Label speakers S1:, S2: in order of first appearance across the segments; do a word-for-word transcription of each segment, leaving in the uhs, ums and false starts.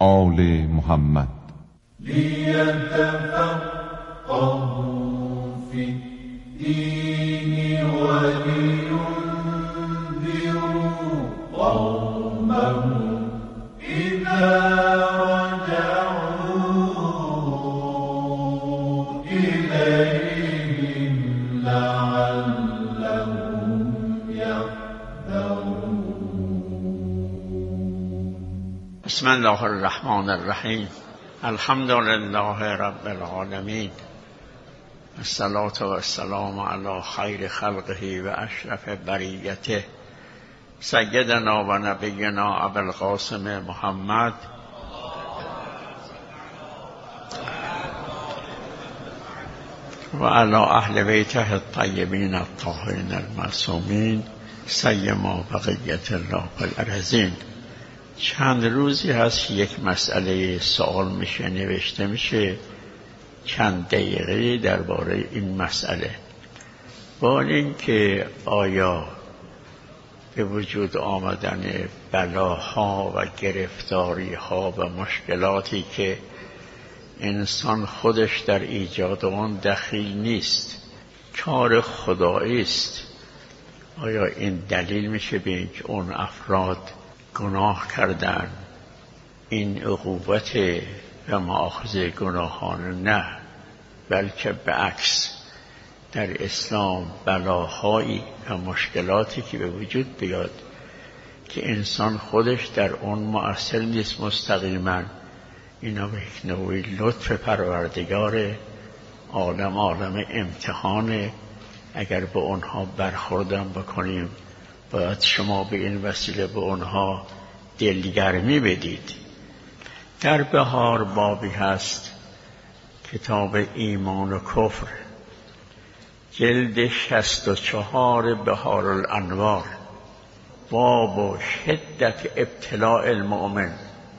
S1: آل محمد.
S2: لیتفقهوا فی الدین ولینذروا قومهم اذا رجعوا الیهم لعلهم یحذرون.
S3: بسم الله الرحمن الرحیم. الحمد لله رب العالمین، الصلاة و السلام علی خیر خلقه و اشرف بریته سیدنا و نبینا ابوالقاسم محمد و علی اهل بیته الطیبین الطاهرین المعصومین سیما بقیت الله الارضین. چند روزی هست یک مسئله سوال میشه، نوشته میشه، چند دقیقه درباره این مسئله. با اینکه آیا به وجود آمدن بلاها و گرفتاریها و مشکلاتی که انسان خودش در ایجاد آن دخیل نیست، کار خدایی است، آیا این دلیل میشه به اینکه اون افراد گناه کردن این عقوبت و مؤاخذه گناهانه؟ نه، بلکه به عکس در اسلام بلاهایی و مشکلاتی که به وجود بیاد که انسان خودش در اون مؤثر نیست مستقیما، اینا به یک نوعی لطف پروردگار عالم عالم امتحانه. اگر به اونها برخوردن بکنیم باید شما به این وسیله به اونها دلگرمی بدید. در بهار بابی هست، کتاب ایمان و کفر، جلد شصت و چهار، بهار الانوار، باب و شدت ابتلاء المؤمن،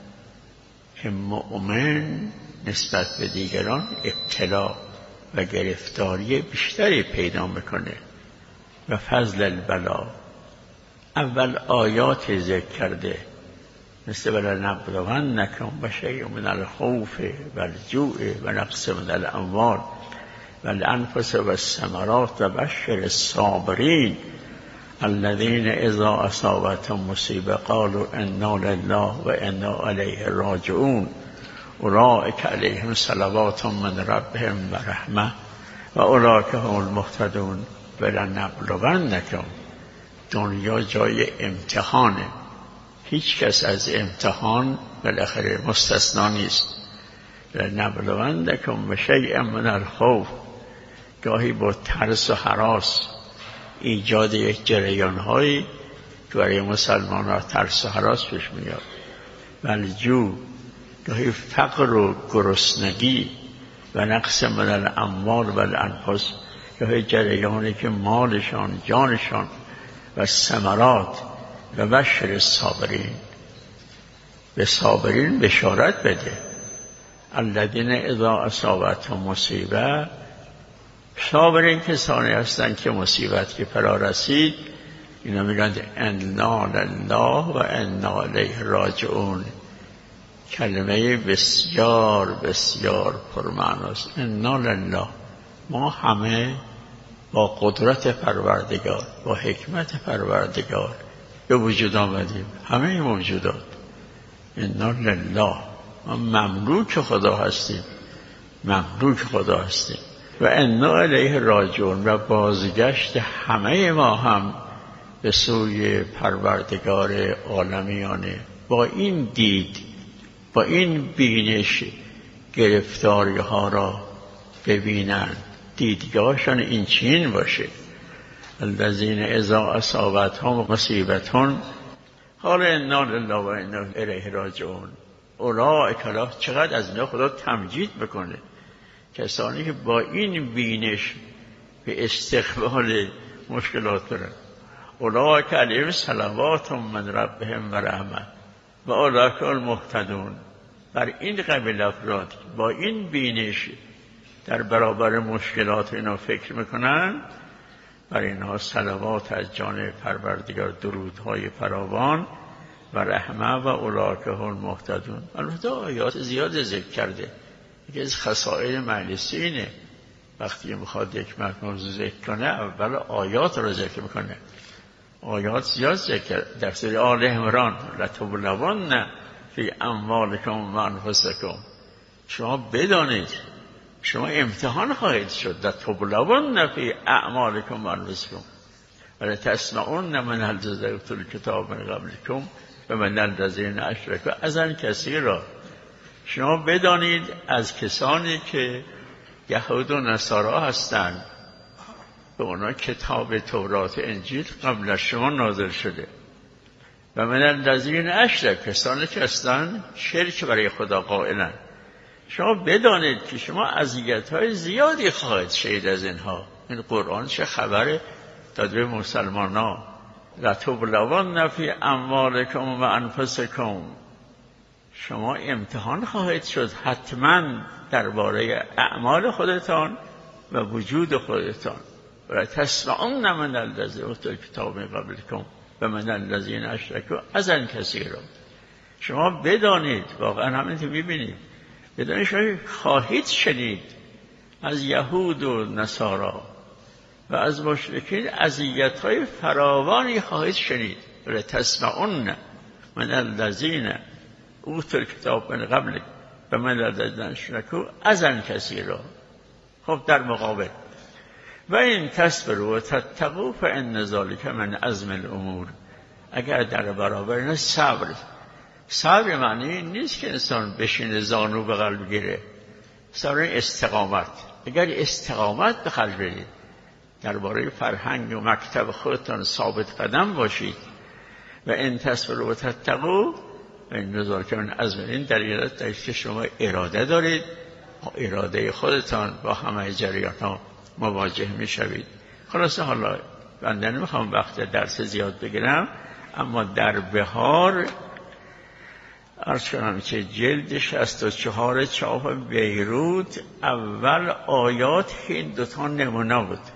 S3: که مؤمن نسبت به دیگران ابتلا و گرفتاری بیشتری پیدا میکنه و فضل البلا. اول آیات ذکر کرده، مثل ولنبلونکم بشیء من الخوف والجوع و نقص من الاموال والانفس والثمرات و بشر الصابرین الذین اذا اصابتهم مصیبه قالوا انا لله و انا الیه راجعون اولئک علیهم صلوات من ربهم و رحمه و اولئک هم المهتدون. ولنبلونکم، دنیا جای امتحانه، هیچ کس از امتحان بالاخره مستثنا نیست. لنبلونکم بشیء من الخوف، گاهی با ترس و هراس ایجاد یک جریان‌هایی که برای مسلمان ها ترس و هراس پیش میاد. والجوع، گاهی فقر و گرسنگی و نقص من الاموال و الانفس، گاهی جریانی که مالشان جانشان و ثمرات. و بشر صابرین، به صابرین بشارت بده. الذین اذا اصابتهم مصیبه، صابرین کسانی هستند که مصیبت که فرا رسید اینا میگن انا لله و انا الیه راجعون. کلمه بسیار بسیار پرمعناست. انا لله، ما همه با قدرت پروردگار، با حکمت پروردگار به وجود آمدیم، همه موجودات. انا لله، ما مملوک خدا هستیم، مملوک خدا هستیم. و انا الیه راجعون، و بازگشت همه ما هم به سوی پروردگار عالمیانه. با این دید، با این بینش گرفتاری ها را ببینن، دیدگاهشان این چین باشه. الذین اذا اصابتهم مصیبتون قالوا انا لله و انا الیه راجعون اولئک الله. چقدر از اینا خدا تمجید بکنه، کسانی که با این بینش به استقبال مشکلات دارن. اولئک علیهم صلوات من ربهم و رحمه و اولئک المهتدون. بر این قبیل افراد با این بینش در برابر مشکلات اینا فکر میکنن، بر اینها صلوات از جانب پروردگار، درودهای فراوان و رحمه و اولئک هم المهتدون. البته آیات زیاد ذکر کرده. یکی از خصائل مجلسی اینه وقتی میخواد یک موضوع ذکر کنه اول آیات رو ذکر میکنه. آیات زیاد ذکر در سوره آل عمران لتبلون فی اموالکم و انفسکم، شما بدانید شما امتحان خواهید شد، لتبلون فی اعمالکم و انفسکم ولی تسمعون من الذین اوتوا الکتاب من قبلکم و من الذین اشرکوا اذًا کثیرا. شما بدانید از کسانی که یهود و نصارا هستند به اونا کتاب تورات انجیل قبل از شما نازل شده و من الذین اشرکوا کسانی که هستند شرک برای خدا قائلند. شما بدانید که شما اذیت‌های زیادی خواهید شید از اینها. این قرآن چه خبره داده به مسلمانان. لتبلون فی اموالکم و انفسکم، شما امتحان خواهید شد حتما درباره اعمال خودتان و وجود خودتان. و تسمعون من الذین اوتوا الکتاب من قبلکم و من الذین اشرکوا اذًا کثیرا. شما بدانید، واقعا همین که میبینید، بدانید شما خواهید شنید از یهود و نصارا و از مشرکین اذیت‌های فراوانی خواهید شنید. و تسمعون من الذین اوتوا الکتاب من قبل و من الذین اشرکوا اذًا کثیرا. خب در مقابل و این تصبروا و تتقوا فان ذلک من عزم الامور، اگر در برابر این صبر، صبر معنی نیست که انسان بشینه زانو به قلب گیره، صبر استقامت. اگر استقامت به قلب برید، درباره فرهنگ و مکتب خودتان ثابت قدم باشید و این تصبروا و تتقوا این ذلک من عزم، این دلیل است که شما اراده دارید، اراده خودتان با همه جریان ها مواجه می شوید. خلاصه حالا بنده نمیخوام وقت درس زیاد بگیرم، اما در بهار عرض کنم که جلد شصت و چهار چاپ بیروت اول آیات این دوتا نمونه بود.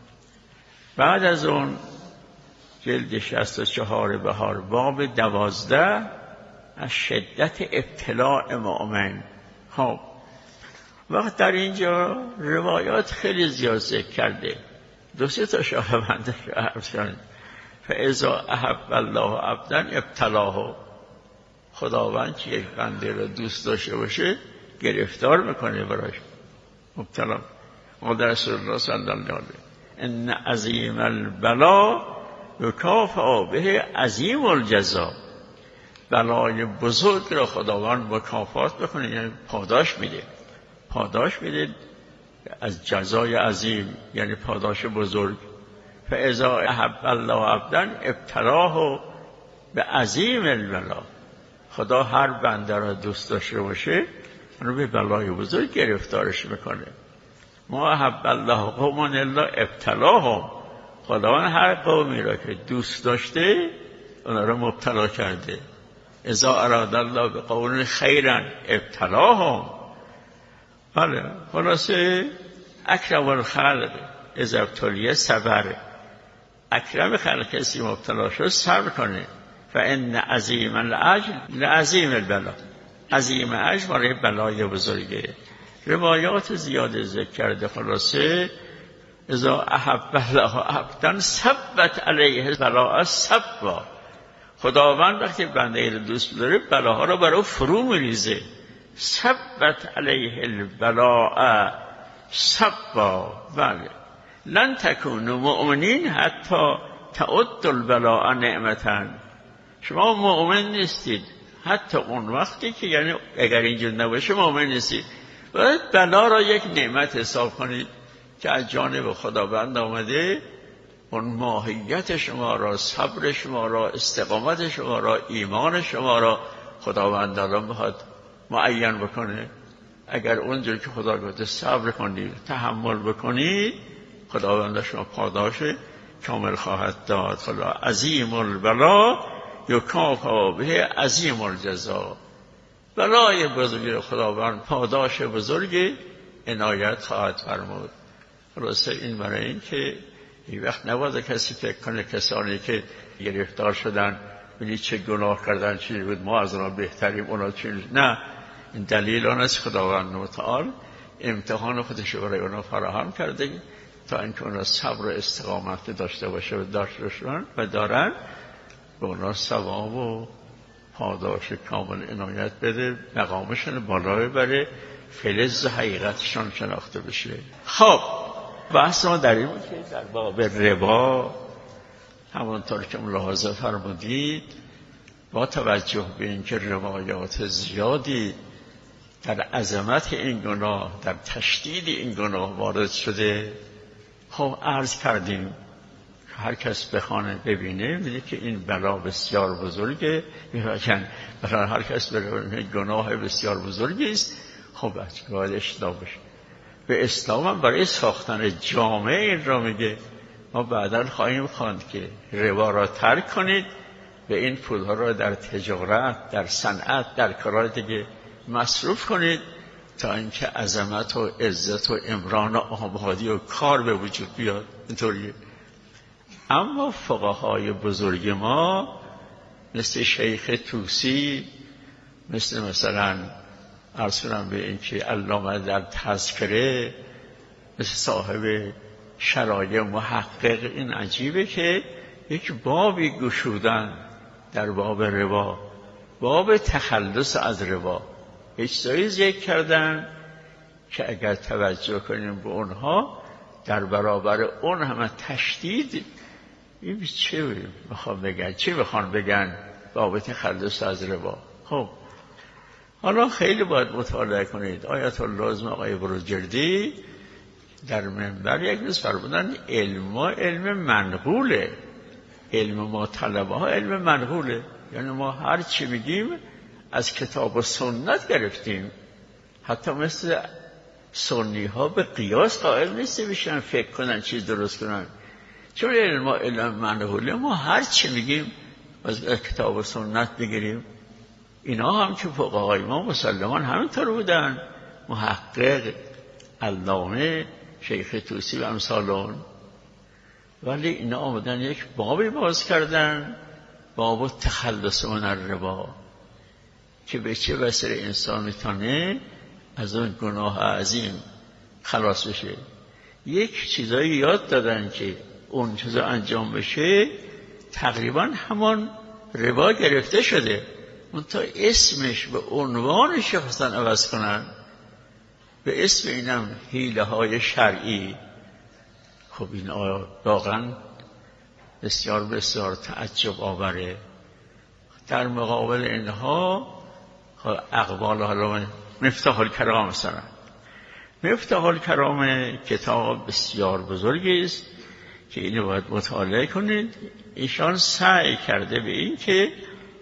S3: بعد از اون جلد شصت و چهار بهار باب دوازده از شدت ابتلاء مؤمن. خب وقت در اینجا روایات خیلی زیاد ذکر کرده. دو سه تا شاه بنده عرض کنم فاذا احب الله عبدا ابتلاه، خداوند که یک بنده را دوست داشته باشه گرفتار میکنه براش، مبتلا. و در رسول الله صلی الله علیه و ان عظیم البلا یکافئ به عظیم الجزا، بلای بزرگ را خداوند مکافات بکنه، یعنی پاداش میده، پاداش میده از جزای عظیم، یعنی پاداش بزرگ. فاذا احب الله عبدا ابتلاه به عظیم البلا، خدا هر بنده را دوست داشته باشه اونو به بلای بزرگ گرفتارش میکنه. ما احب الله قوم الا ابتلاهم، خداوند هر قومی را که دوست داشته اونا را مبتلا کرده. اذا اراد الله بقوم خیرا ابتلاهم. بله خلاصه اکرم الخلق اذا ابتلی صبر، اکرم خلق کسی مبتلا شد صبر کنه. فان عظیم الاجر لعظیم البلا، عظیم اجر برای بلای بزرگه. روایات زیاد ذکر کرده. خلاصه اذا احب الله عبدا ثبت علیه البلاء صبا، خداوند وقتی بنده رو دوست داره بلاها رو برای فرو میریزه. ثبت علیه البلاء صبا. بله لن تکونوا مؤمنین حتی تعدوا البلاء نعمتا، شما مؤمن نیستید حتی اون وقتی که، یعنی اگر اینجور نباشه مؤمن نیستید، باید بلا را یک نعمت حساب کنید که از جانب خداوند آمده، اون ماهیت شما را، صبر شما را، استقامت شما را، ایمان شما را خداوند الان بخواد معین بکنه. اگر اونجور که خدا گفته صبر کنید، تحمل بکنید، خداوند شما پاداش کامل خواهد داد. خدا عظیم البلا یکافئ به عظیم الجزا، بلای بزرگی خداوند پاداش بزرگی عنایت خواهد فرمود. خلاصه این برای این که این وقت نباید کسی فکر کنه کسانی که گرفتار شدن ببینید چه گناه کردن چیزی بود ما از اونا بهتریم اونا چیزی. نه، این دلیل آن است خداوند متعال امتحان خودش رو برای اونا فراهم کرده تا اینکه اونا صبر و استقامت داشته باشه و داشتن و دارن به اونا ثواب و پاداش کامل عنایت بده، مقامشون بالا ببره، فلز حقیقتشان شناخته بشه. خب بحث ما در این بود که در باب ربا همانطور که ملاحظه فرمودید با توجه به اینکه روایات زیادی در عظمت این گناه، در تشدید این گناه وارد شده، خب عرض کردیم هر کس بخوانه ببینه می‌بینه که این بلا بسیار بزرگه، می‌فهمن مثلا هر کس ببینه گناه بسیار بزرگی است. خب باید اشتباه باشه. به اسلام هم برای ساختن جامعه این را میگه. ما بعداً خواهیم خواند که ربا را ترک کنید و این پولها را در تجارت، در صنعت، در کارهای دیگه مصرف کنید تا اینکه عظمت و عزت و عمران و آبادی و کار به وجود بیاد. اینطوریه. اما فقهای بزرگ ما مثل شیخ طوسی، مثل مثلا عرض کنم به این که علامه در تذکره، مثل صاحب شرایع محقق، این عجیبه که یک بابی گشودن در باب ربا، باب تخلص از ربا. هیچ چیزی ذکر کردن که اگر توجه کنیم به اونها در برابر اون همه تشدید، این چه بخوام بگن چه بخوام بگن باب تخلص از ربا. خب حالا خیلی باید مطالعه کنید. آیت اللازم آقای بروجردی در منبر یک روز فرمودن علم ما علم منقوله، علم ما طلبه ها علم منقوله، یعنی ما هر چی میگیم از کتاب و سنت گرفتیم. حتی مثل سنی ها به قیاس قائل نیستی بشن فکر کنن چیز درست کنن، چون علم ما علم منقوله، ما هر چی میگیم از کتاب و سنت بگیریم. اینا هم که فقهای ما مسلمان همینطور بودن، محقق، علامه، شیخ طوسی و امثالون. ولی اینا آمدن یک بابی باز کردن، باب تخلص من الربا، که به چه وسیله انسان میتونه از اون گناه عظیم خلاص بشه. یک چیزایی یاد دادن که اون چیزا انجام بشه تقریبا همان ربا گرفته شده، اون تا اسمش به عنوانش خواستن عوض کنن، به اسم اینم حیله های شرعی. خب این آیا واقعا بسیار بسیار تعجب آوره. در مقابل اینها اقوال حالا مفتاح الکرام مثلا، مفتاح الکرام کتاب بسیار بزرگی است که اینو باید مطالعه کنید. ایشان سعی کرده به این که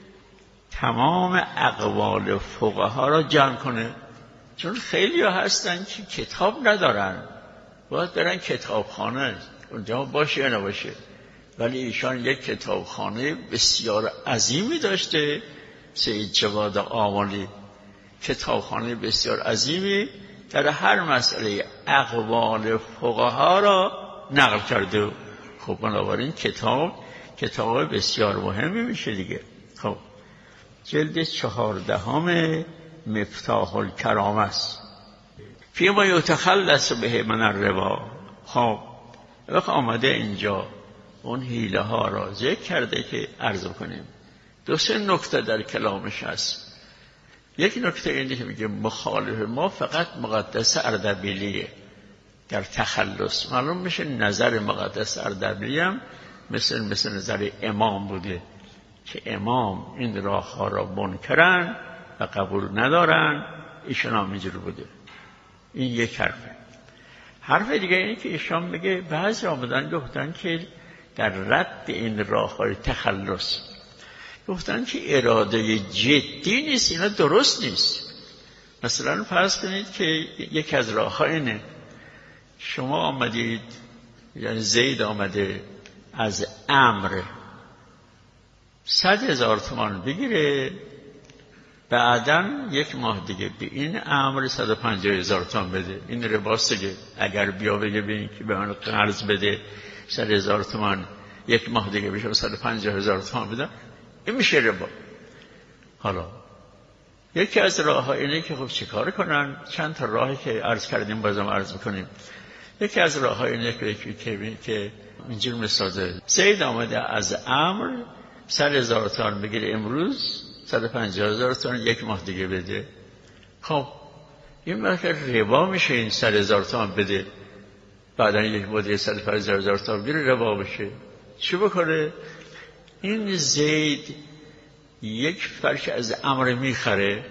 S3: تمام اقوال فقها را جمع کنه، چون خیلی ها هستن که کتاب ندارن، باید برن کتابخانه، اونجا باشه یا نباشه. ولی ایشان یک کتابخانه بسیار عظیمی داشته، سید جواد آملی، کتابخانه بسیار عظیمی در هر مسئله اقوال فقها را نقل کرده. خب بنابراین کتاب کتاب بسیار مهمی میشه دیگه. خب جلد چهاردهم مفتاح الکرام است. فیما یتخلص به من الربا. خب وقت آمده اینجا اون حیله ها را ذکر کرده که عرض کنیم. دو سه نکته در کلامش هست. یک نکته اینه که میگه مخالف ما فقط مقدس اردبیلیه در تخلص. معلوم میشه نظر مقدس اردبیلی هم مثل مثل نظر امام بوده که امام این راه ها را منکرن و قبول ندارن، ایشان هم اینجور بوده. این یک حرفه. حرف دیگه اینه که ایشان میگه بعضی آمدن گفتن که در رد این راه های تخلص گفتن که اراده جدی نیست، اینا درست نیست. مثلا فرض کنید که یک از راه ها اینه شما آمدید، یعنی زید آمده از امر صد هزار تومان بگیره، بعداً یک ماه دیگه به این امر صد و پنجاه هزار تومان بده. این رباست دیگه. اگر بیا بگه به این که به من قرض بده صد هزار تومان، یک ماه دیگه بشه صد و پنجاه هزار تومان بده، این میشه ربا. حالا یکی از راه ها اینه که خب چیکار کنن؟ چند تا راهی که عرض کردیم بازم عرض میکنیم. یکی از راه ها اینه که که که اینجور میسازه زید آمده از امر صد هزار تومان بگیره امروز، صد و پنجاه هزار تومان یک ماه دیگه بده. خب این مرکز ربا میشه، این صد هزار تومان بده بعدا یک ماه صد و پنجاه هزار تومان بگیره، ربا بشه. چی بکنه؟ این زید یک فرش از امر میخره،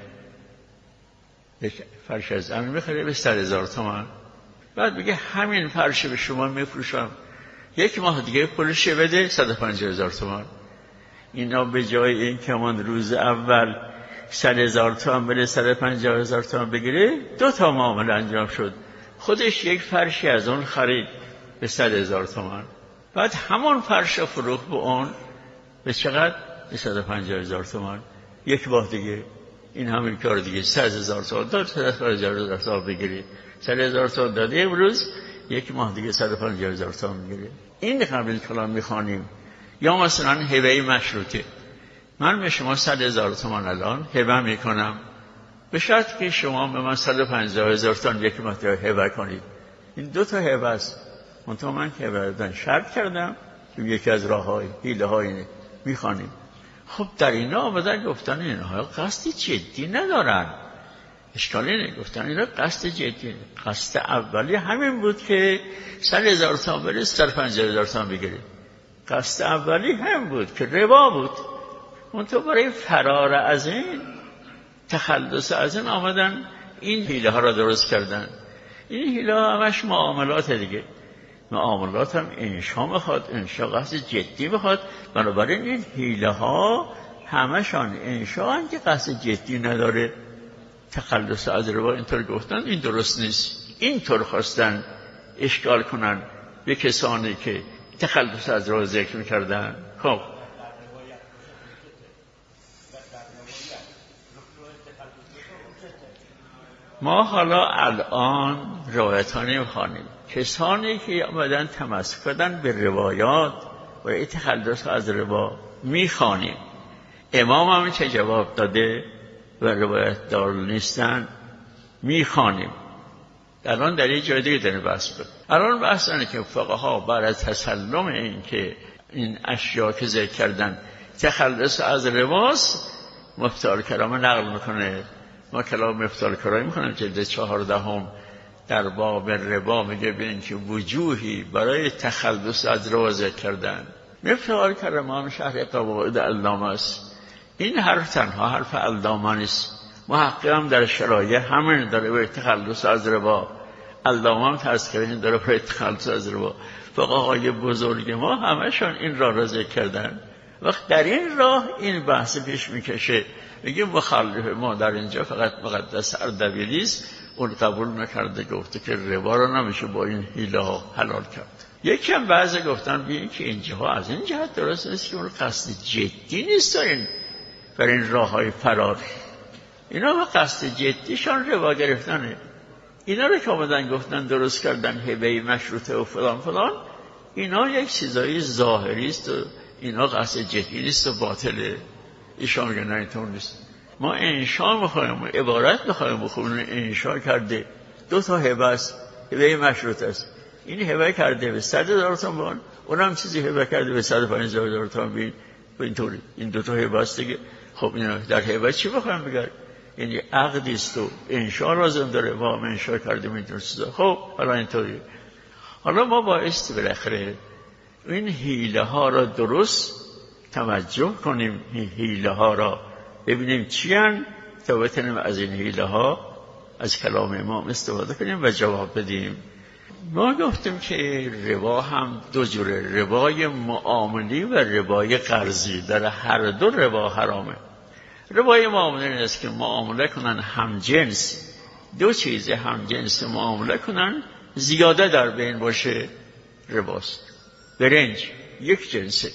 S3: یک فرش از امر میخره به صد هزار تومان، بعد میگه همین فرش به شما میفروشم، یک ماه دیگه پولش بده صد و پنجاه هزار تومان. اینا به جای این که من روز اول صد هزار تومان بده صد و پنجاه هزار تومان بگیره، دو تا معامله انجام شد. خودش یک فرشی از اون خرید به صد هزار تومان، بعد همون فرش فروخت به اون به چقدر؟ به صد و پنجاه هزار تومان. یک ماه دیگه این همین کار دیگه صد هزار تومان داد، صد و پنجاه هزار تومان بگیری، صد هزار تومان داده امروز، یک ماه دیگه صد و پنجاه هزار تومان میگیره. این قبل کلام میخوانیم. یا مثلا هبه مشروطه، من به شما صد هزار تومان الان هبه میکنم به شرط که شما به من صد و پنجاه هزار تومان یک ماه دیگه هبه کنید. این دو تا هبه است. منتها من که هبه دادن شرط کردم که یکی از راههای حیله های اینه میخوانیم. خب در اینا آمدن گفتن اینها قصد جدی ندارن. اشکالی نه، گفتن اینا قصد جدی، قصد اولی همین بود که صد هزار تومان بره صد و پنجاه هزار تومان بگیره. قصد اولی هم بود که ربا بود. منتها برای فرار از این، تخلص از این آمدن این حیله ها را درست کردن. این حیله ها همش معاملات دیگه. معاملات هم انشا میخواد، انشا قصد جدی میخواد. بنابراین این حیله ها همشان انشا هم که قصد جدی نداره. تخلص از ربا اینطور گفتن این درست نیست. اینطور خواستن اشکال کنن به کسانی که تخلص از ربا ذکر میکردن. خب ما حالا الان روایتانی میخوانیم. کسانی که آمدن تمسک کردن به روایات و تخلص از ربا میخوانیم. امام هم چه جواب داده و روایت دار نیستن میخوانیم. الان در این جای دیگه داره بحث بود. الان بحث اینه که فقها بعد از تسلم این که این اشیاء که ذکر کردن تخلص از رباست، مفتی الکرام نقل میکنه. ما کلام مفتی الکرام میکنم جلد چهاردهم در باب ربا میگه ببین که وجوهی برای تخلص از ربا ذکر کردن. مفتی الکرام هم شرح قواعد علامه است. این حرف تنها حرف علامه نیست. محقق هم در شرایع همین داره به تخلص از ربا. علامه هم تذکره داره به تخلص از ربا. فقهای بزرگ ما همشان این راه را ذکر کردن. وقت در این راه این بحث پیش میکشه، میگه مخالف ما در اینجا فقط مقدس اردبیلیست، اون قبول نکرده، گفته که ربا را نمیشه با این حیله ها حلال کرد. یکی هم بعضی گفتن ببین که اینجا از این جهت درست نیست که اون قصد جدی نیست دارین بر این راه های فرار. اینا قصد جدیشان ربا گرفتنه. اینا رو که آمدن گفتن درست کردن هبه مشروطه و فلان فلان، اینا یک چیزای ظاهری است و اینا قصد جدی نیست و باطله. ایشان میگن نه اینطور نیست. ما انشا میخوایم، عبارت میخوایم بخونیم. انشا کرده دو تا هبه است، هبه مشروطه است. این هبه کرده به صد هزار تومان، اونم چیزی هبه کرده به صد و پنجاه هزار تومان. ببین اینطوری این دو تا هبه است دیگه. خب اینا در هبه چی بخوایم بگم؟ یعنی عقدی است و انشا لازم داره، با هم انشا کردیم اینطور چیزا. خب حالا اینطوری. حالا ما بایستی بالاخره این حیله ها را درست توجه کنیم، این حیله ها را ببینیم چی هن تا بتونیم از این حیله ها از کلام امام استفاده کنیم و جواب بدیم. ما گفتیم که ربا هم دو جوره، ربای معاملی و ربای قرضی. در هر دو ربا حرامه. ربای معامله است که معامله کنن هم جنس، دو چیز هم جنس معامله کنن، زیاده در بین باشه، رباست. برنج یک جنسه،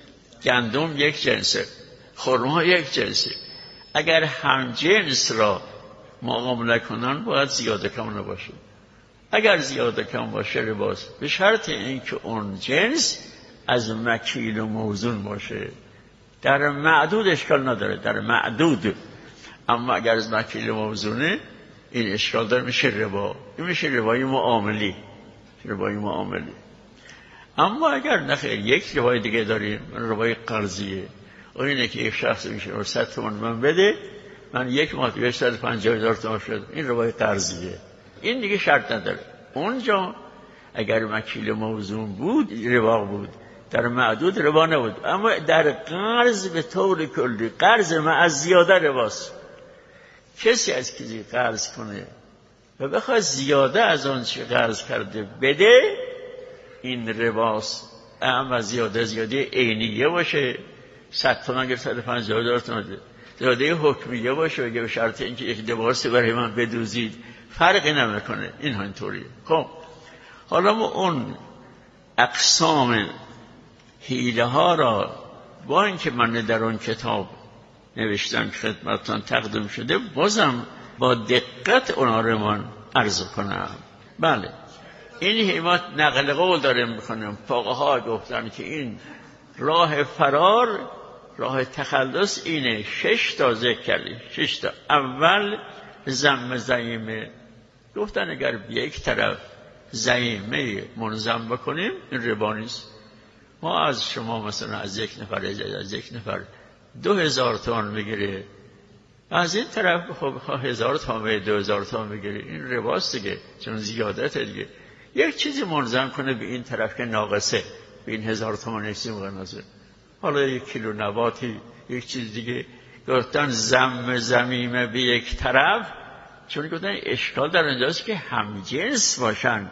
S3: گندم یک جنسه، خرما یک جنسه. اگر هم جنس را معامله کنن باید زیاده کم نباشه. اگر زیاده کم باشه رباست، به شرط اینکه اون جنس از مکیل و موزون باشه. در معدود اشکال نداره، در معدود. اما اگر از مکیل موزونه این اشکال داره، میشه ربا. این میشه ربای معاملی، ربای معاملی. اما اگر نخیر یک ربای دیگه داریم، ربای قرضیه. اون اینه که یک شخص میشه صد تومان من بده، من یک ماه دیگه صد و پنجاه هزار تومان شد. این ربای قرضیه. این دیگه شرط نداره. اونجا اگر مکیل موزون بود ربا بود، در معدود ربا نبود. اما در قرض به طور کلی، قرض ما از زیاده رباست. کسی از کسی قرض کنه و بخواد زیاده از آن چه قرض کرده بده، این رباست. اما زیاده زیاده عینیه باشه، صد تومن گرفت صد و پنجاه هزار تومن ده. زیاده حکمیه باشه بگه به شرط اینکه یک لباسی برای من بدوزید، فرقی نمیکنه. این ها اینطوریه. خب حالا ما اون اقسام حیله ها را با اینکه من در اون کتاب نوشتم که خدمتتان تقدیم شده، بازم با دقت اونا رو من عرض کنم. بله، این حیمات نقل قول داره میکنم. فقها گفتن که این راه فرار، راه تخلص اینه. شش تا ذکر کردیم، شش تا. اول ذم زعیمه. گفتن اگر به یک طرف زعیمه منظم بکنیم این ربا نیست. ما از شما مثلا از یک نفر از یک نفر دو هزار تومان بگیره، از این طرف خب هزار تومان دو هزار تومان بگیره، این رباست دیگه، چون زیادت دیگه. یک چیزی منظم کنه به این طرف که ناقصه، به این هزار تومان نیستی مقناصه. حالا یک کیلو نباتی، یک چیز دیگه. گفتن ضم ضمیمه به یک طرف، چون گفتن اشکال در اونجاست که همجنس باشن.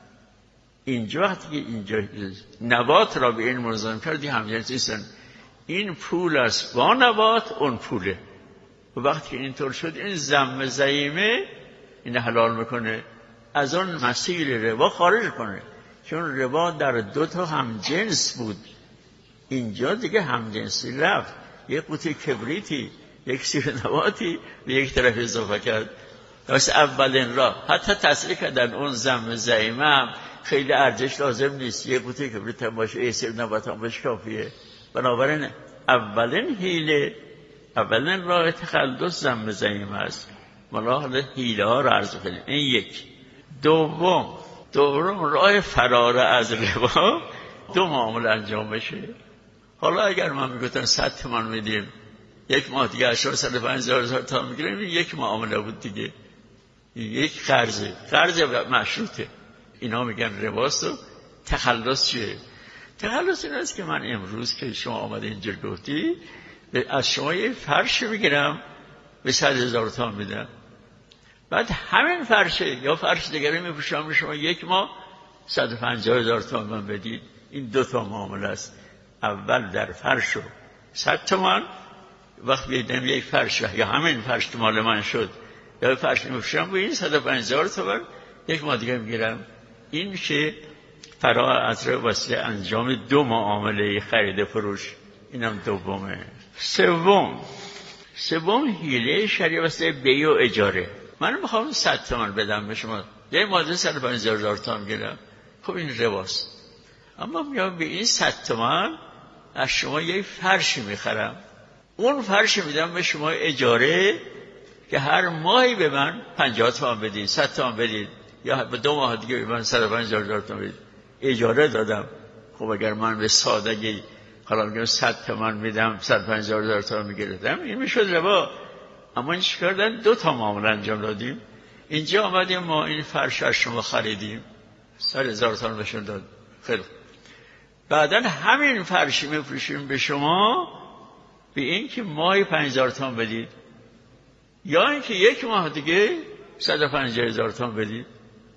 S3: اینجا وقتی که اینجا نبات را به این منظم کردی همجنس نیستن. این پول است با نبات، اون پوله. و وقتی که اینطور شد این ضم ضمیمه این حلال میکنه، از اون مسیر ربا خارج کنه. چون ربا در دو تا همجنس بود، اینجا دیگه همجنسی رفت. یک قوطی کبریتی، یک سیر نباتی به یک طرف اضافه کرد. واسه اولین راه حتی تصریح کردن اون ضم ضمیمه هم خیلی ارزش لازم نیست. یک قوطی کبریت هم باشه، یک سیر نبات هم باشه کافیه. بنابراین اولین حیله، اولین راه تخلص ضم ضمیمه است. ما حالا حیله ها رو عرض کنیم. این یک. دوم دوم راه فرار از ربا، دو معامله انجام بشه. حالا اگر من میگفتن صد تومان میدیم، یک ماه دیگه اشار صد و پنجاه هزار تومان میگیریم، یک معامله بود دیگه. یک قرضه، قرض مشروطه. اینا میگن رباست. و تخلص چیه؟ تخلص این است که من امروز که شما آمده اینجور گفتی، از شما یه فرش میگیرم به صد هزار تومان میدم، بعد همین فرشه یا فرش دیگری میپوشم به شما یک ماه صد و پنجاه هزار تومان من بدید. این دو تا معامله است. اول در فرش و صد تومان، وقت بیدم یک فرش یا همین فرش که مال من شد یا فرش میپوشم به این صد و پنجاه هزار تومان، یک ماه دیگه میگیرم. این میشه فرار از ربا واسه انجام دو معامله خرید فروش. اینم دومه. سوم سوم حیله شرعی واسه بیع و اجاره. من میخوام صد تومان بدم به شما، یه ماده صد و پنجاه هزار تومان گیرم. خب این رباست. اما میام به این صد تومان از شما یه فرش میخرم، اون فرش میدم به شما اجاره که هر ماهی به من پنجاه تومان بدید، صد تومان بدید، یا به دو ماه دیگه به من صد و پنجاه هزار تومان بدید. اجاره دادم. خب اگر من به سادگی حالا میگم صد تومان میدم، صد و پنجاه هزار تومان میگیردم، این میشد ربا. اما این چی کردن؟ دو تا معامله انجام دادیم. اینجا آمدیم ما این فرش از شما خریدیم، صد هزار تومان بهشون داد. خیلی بعدن همین فرشی میفروشیم به شما به این که ماهی پنج هزار تومان بدید، یا اینکه یک ماه دیگه صد و پنجاه هزار تومان بدید.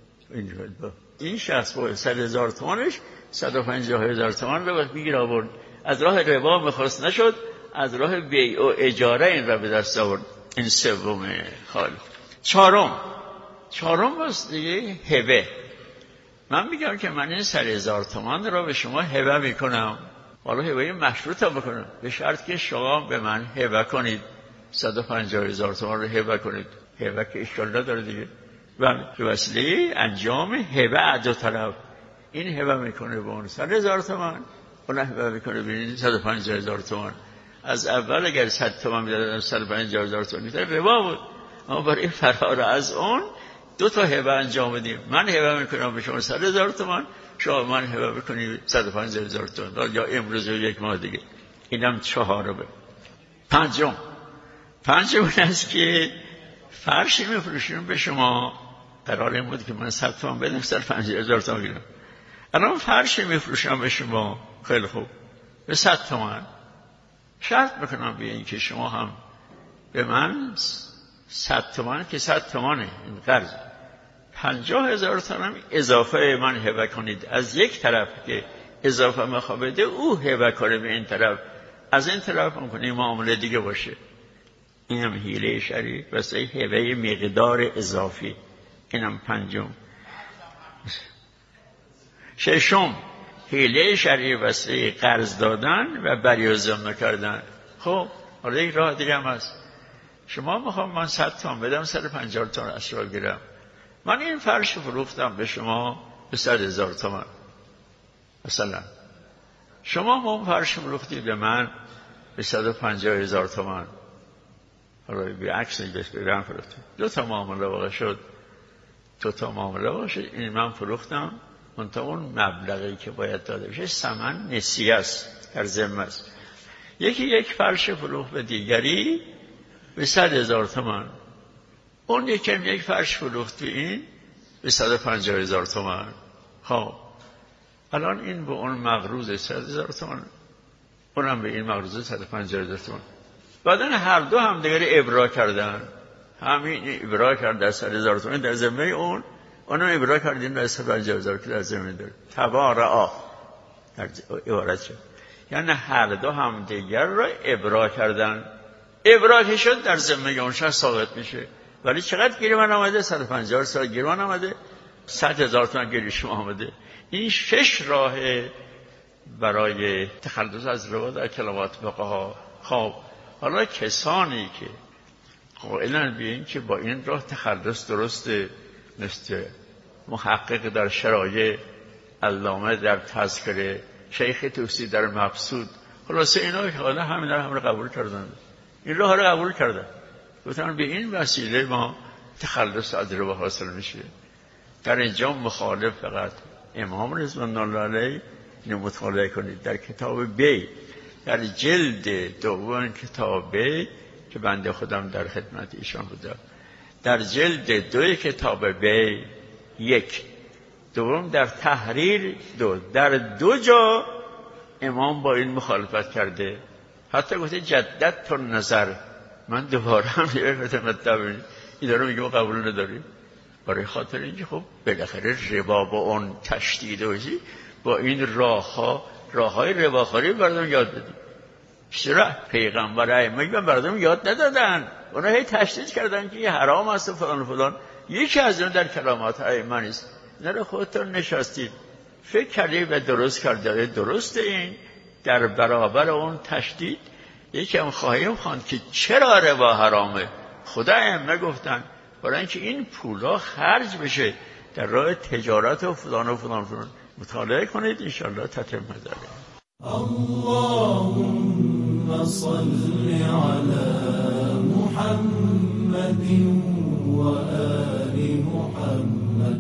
S3: این شخص با صد هزار تومانش صد و پنجاه هزار تومان رو وقت بگیر آورد. از راه ربا میخواست نشد، از راه بیع و اجاره این را به دست آورد. این سومه. خالی چهارم چهارم باست دیگه هبه. من میگم که من این صد هزار تومان را به شما هبه میکنم. حالا هبه مشروط هم بکنم به شرط که شما به من هبه کنید، صد و پنجاه هزار تومان رو هبه کنید. هبه که اشکال نداره دیگه. و به وسیله انجام هبه دو طرف، این هبه میکنه به اون صد هزار تومان، اون هبه میکنه به این صد و پنجاه هزار تومان. از اول اگر صد تومن میدادن صد و پنجاه هزار تومن میدادن ربا بود. اما برای فرار از اون دو تا هبه انجام بدیم. من هبه میکنم به شما صد هزار تومن، شما من هبه میکنی صد و پنجاه هزار تومن، یا امروز یا یک ماه دیگه. اینم چهارمه. پنجم پنجم این است که فرشی میفروشیم به شما، قرار این بود که من صد تومن بدم صد و پنجاه هزار تومن گیرم. الان فرشی میفروشم به شما، خیلی خوب، به صد تومن. شرط میکنم به این که شما هم به من صد تومن که صد تومنه این قرض، پنجاه هزار تومن اضافه من هبه کنید. از یک طرف که اضافه میخواد بده او هبه کنه به این طرف، از این طرف هم کنه معامله دیگه باشه. اینم حیله شرعی واسه هبه مقدار اضافی. اینم پنجم. ششم حیله شرعی واسه قرض دادن و بریازم نکردن. خب حالا یک راه دیگه هم هست. شما میخوام من صد تومن بدم صد و پنجاه تومن اسرار گیرم، من این فرش فروختم به شما به صد هزار تومن مثلا، شما اون فرش فروختید به من به صد و پنجاه هزار تومن. حالا به عکس نگشت بگم فروختید، دو تا معامله واقع شد. دو تا معامله واقع شد. این من فروختم، منتها اون مبلغی که باید داده بشه ثمن نسیه است، در ذمه است. یکی یک فرش فروخت به دیگری به صد هزار تومن، اون یکم یک فرش فروخت به این به صد و پنجاه هزار تومن. خب الان این به اون مقروض صد هزار تومن، اونم به این مقروض صد و پنجاه هزار تومن. بعدن هر دو هم دیگر ابرا کردن، همین ابرا کرد در صد هزار تومن در ذمه اون، اونم ابرا کردین در صد و پنجاه هزار که در ذمه داره. تبارعا در عبارت شد، یعنی هر دو هم دیگر را ابرا کردن. ابرا که شد در ذمه اون شخص ثابت میشه. ولی چقدر گیری من آمده؟ صد و پنجاه سال گیری من آمده، صد هزار تومن گیری شما آمده. این شش راه برای تخلص از ربا در کلمات فقها. خب حالا کسانی که قائلن به این که با این راه تخلص درسته، مثل محقق در شرایع، علامه در تذکره، شیخ توسی در مبسوط، خلاصه اینا که حالا همین رو هم قبول کردن، این راه رو قبول کردن، گفتن به این وسیله ما تخلص از ربا حاصل میشه. در اینجا مخالف فقط امام رضوان الله علیه اینو مطالعه کنید. در کتاب بی، در جلد دوم کتاب بی که بنده خودم در خدمت ایشان بودم، در جلد دوی کتاب بی یک، دوم در تحریر دو، در دو جا امام با این مخالفت کرده. حتی گفته جدت تون نظر، من دوباره هم یه خدمت ببینید این داره میگه ما قبول نداریم. برای خاطر اینکه خب بالاخره ربا با اون تشدید و با این راه ها راه های رباخوری بردم یاد بدیم. چرا پیغمبر ائمه بردم یاد ندادن؟ اونا هی تشدید کردن که حرام است و فلان فلان. یکی از اون در کلامات ائمه نیست. نه خودتون نشستید فکر کردید و درست کردید. درست این در برابر اون تشدید یکی هم خواهیم خواند که چرا ربا حرامه. خدا ائمه گفتن برای اینکه این پولا خرج بشه در راه تجارت و فلان و فلان فلان. مطالعه کنید انشاءالله تتم داره.
S2: اللهم صل على محمد و آل محمد.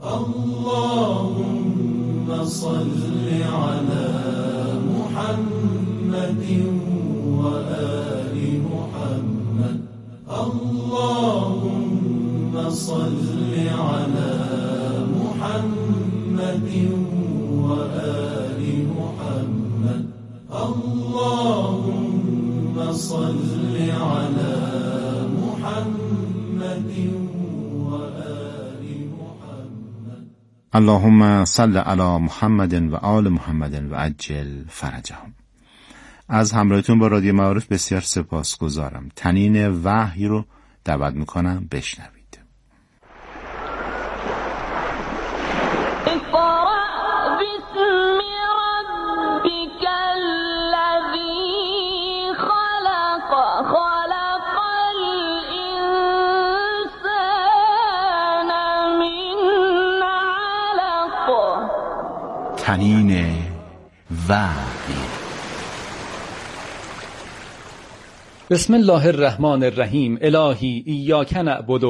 S2: اللهم صل على محمد و آل محمد. اللهم صل على محمد و آل محمد. اللهم صل على محمد و آل محمد.
S1: اللهم صل علی محمد و آل محمد و عجل فرجهم. از همراهیتون با رادیو معارف بسیار سپاسگزارم. تنین وحی رو دعوت میکنم بشنوید. تنین وحی.
S4: بسم الله الرحمن الرحیم. الهی ایاک نعبد